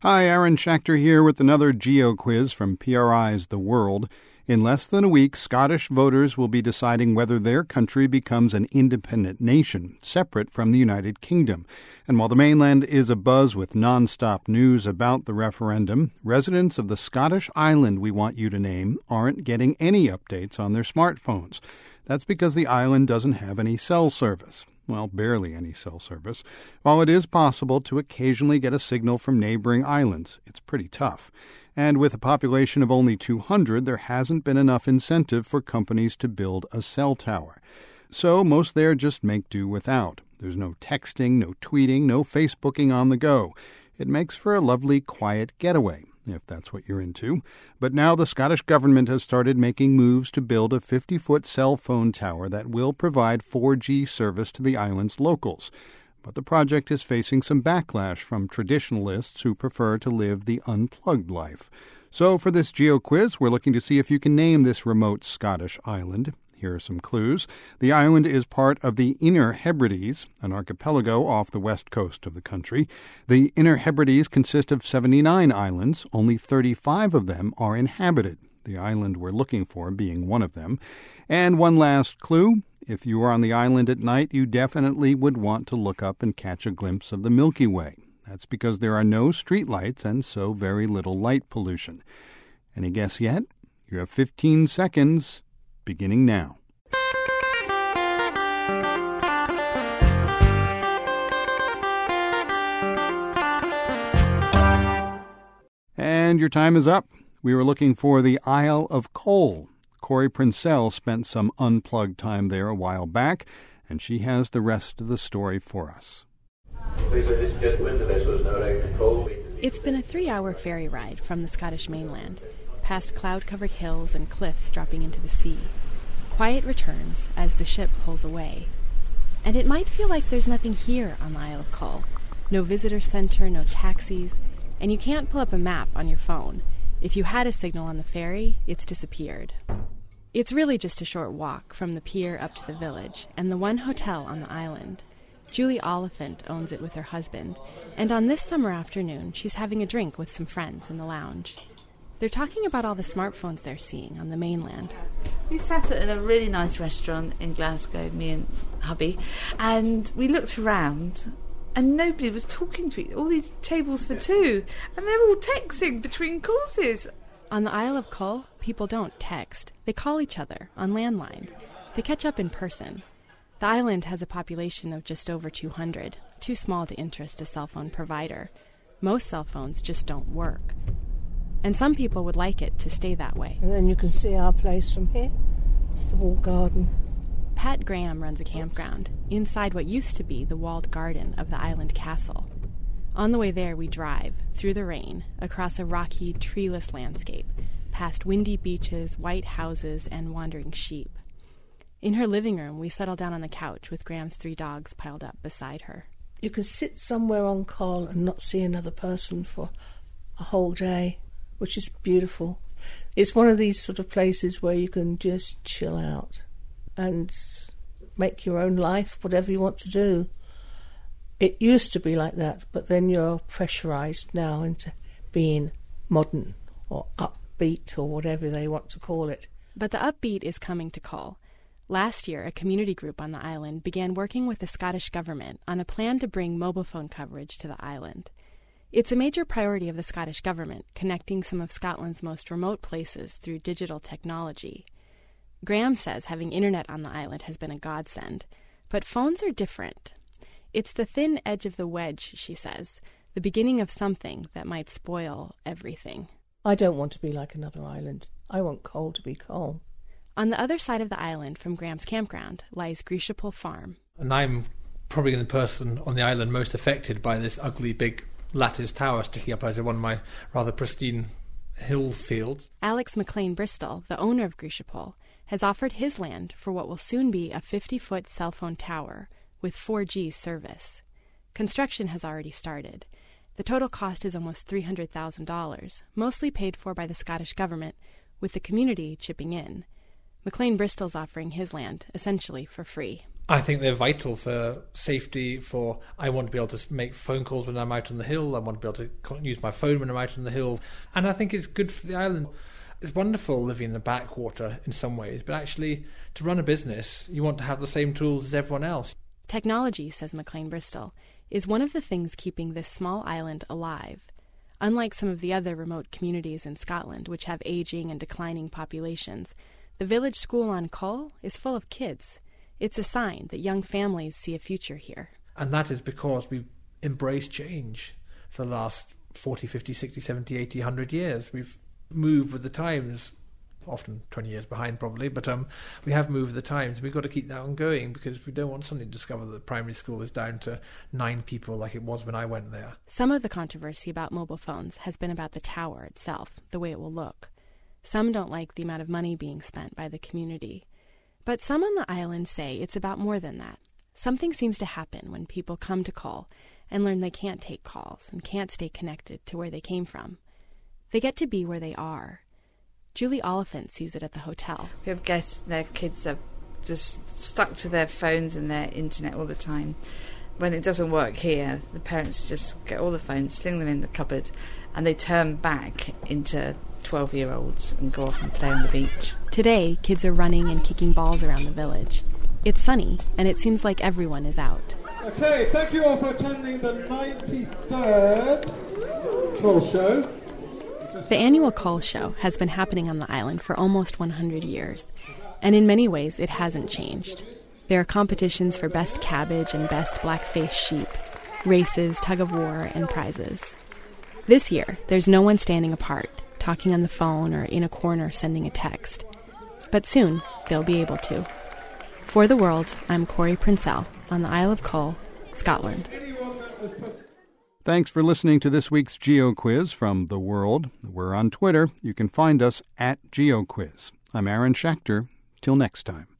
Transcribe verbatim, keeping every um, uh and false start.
Hi, Aaron Schachter here with another Geo Quiz from P R I's The World. In less than a week, Scottish voters will be deciding whether their country becomes an independent nation, separate from the United Kingdom. And while the mainland is abuzz with non-stop news about the referendum, residents of the Scottish island we want you to name aren't getting any updates on their smartphones. That's because the island doesn't have any cell service. Well, barely any cell service. While it is possible to occasionally get a signal from neighboring islands, it's pretty tough. And with a population of only two hundred, there hasn't been enough incentive for companies to build a cell tower. So most there just make do without. There's no texting, no tweeting, no Facebooking on the go. It makes for a lovely, quiet getaway, if that's what you're into. But now the Scottish government has started making moves to build a fifty-foot cell phone tower that will provide four G service to the island's locals. But the project is facing some backlash from traditionalists who prefer to live the unplugged life. So for this Geo Quiz, we're looking to see if you can name this remote Scottish island. Here are some clues. The island is part of the Inner Hebrides, an archipelago off the west coast of the country. The Inner Hebrides consist of seventy-nine islands. Only thirty-five of them are inhabited, the island we're looking for being one of them. And one last clue. If you are on the island at night, you definitely would want to look up and catch a glimpse of the Milky Way. That's because there are no streetlights and so very little light pollution. Any guess yet? You have fifteen seconds, beginning now. And your time is up. We were looking for the Isle of Cole. Corey Princell spent some unplugged time there a while back, and she has the rest of the story for us. It's been a three-hour ferry ride from the Scottish mainland, past cloud-covered hills and cliffs dropping into the sea. Quiet returns as the ship pulls away. And it might feel like there's nothing here on the Isle of Cole. No visitor center, no taxis, and you can't pull up a map on your phone. If you had a signal on the ferry, it's disappeared. It's really just a short walk from the pier up to the village and the one hotel on the island. Julie Oliphant owns it with her husband, and on this summer afternoon, she's having a drink with some friends in the lounge. They're talking about all the smartphones they're seeing on the mainland. We sat at a really nice restaurant in Glasgow, me and hubby, and we looked around and nobody was talking to each other. All these tables for two, and they're all texting between courses. On the Isle of Cole, people don't text. They call each other on landlines. They catch up in person. The island has a population of just over two hundred, too small to interest a cell phone provider. Most cell phones just don't work. And some people would like it to stay that way. And then you can see our place from here. It's the walled garden. Pat Graham runs a campground inside what used to be the walled garden of the island castle. On the way there, we drive, through the rain, across a rocky, treeless landscape, past windy beaches, white houses, and wandering sheep. In her living room, we settle down on the couch with Graham's three dogs piled up beside her. You can sit somewhere on Cole and not see another person for a whole day, which is beautiful. It's one of these sort of places where you can just chill out and make your own life, whatever you want to do. It used to be like that, but then you're pressurised now into being modern or upbeat or whatever they want to call it. But the upbeat is coming to Cole. Last year, a community group on the island began working with the Scottish government on a plan to bring mobile phone coverage to the island. It's a major priority of the Scottish government, connecting some of Scotland's most remote places through digital technology. Graham says having internet on the island has been a godsend, but phones are different. It's the thin edge of the wedge, she says, the beginning of something that might spoil everything. I don't want to be like another island. I want Cole to be Cole. On the other side of the island from Graham's campground lies Greashople Farm. And I'm probably the person on the island most affected by this ugly big lattice tower sticking up out of one of my rather pristine hill fields. Alex McLean Bristol, the owner of Greashople, has offered his land for what will soon be a fifty-foot cell phone tower with four G service. Construction has already started. The total cost is almost three hundred thousand dollars, mostly paid for by the Scottish government, with the community chipping in. McLean Bristol's offering his land, essentially for free. I think they're vital for safety, for I want to be able to make phone calls when I'm out on the hill. I want to be able to use my phone when I'm out on the hill. And I think it's good for the island. It's wonderful living in the backwater in some ways, but actually to run a business, you want to have the same tools as everyone else. Technology, says Maclean Bristol, is one of the things keeping this small island alive. Unlike some of the other remote communities in Scotland, which have aging and declining populations, the village school on Coll is full of kids. It's a sign that young families see a future here. And that is because we've embraced change for the last forty, fifty, sixty, seventy, eighty, one hundred years. We've moved with the times, often twenty years behind probably, but um, we have moved with the times. We've got to keep that on going because we don't want suddenly to discover that primary school is down to nine people like it was when I went there. Some of the controversy about mobile phones has been about the tower itself, the way it will look. Some don't like the amount of money being spent by the community. But some on the island say it's about more than that. Something seems to happen when people come to Coll and learn they can't take calls and can't stay connected to where they came from. They get to be where they are. Julie Oliphant sees it at the hotel. We have guests, their kids are just stuck to their phones and their internet all the time. When it doesn't work here, the parents just get all the phones, sling them in the cupboard, and they turn back into twelve-year-olds and go off and play on the beach. Today, kids are running and kicking balls around the village. It's sunny, and it seems like everyone is out. Okay, thank you all for attending the ninety-third Coll Show. The annual Coll Show has been happening on the island for almost one hundred years, and in many ways it hasn't changed. There are competitions for best cabbage and best black-faced sheep, races, tug-of-war, and prizes. This year, there's no one standing apart, talking on the phone or in a corner sending a text. But soon, they'll be able to. For The World, I'm Corey Princell on the Isle of Coll, Scotland. Thanks for listening to this week's GeoQuiz from The World. We're on Twitter. You can find us at GeoQuiz. I'm Aaron Schachter. Till next time.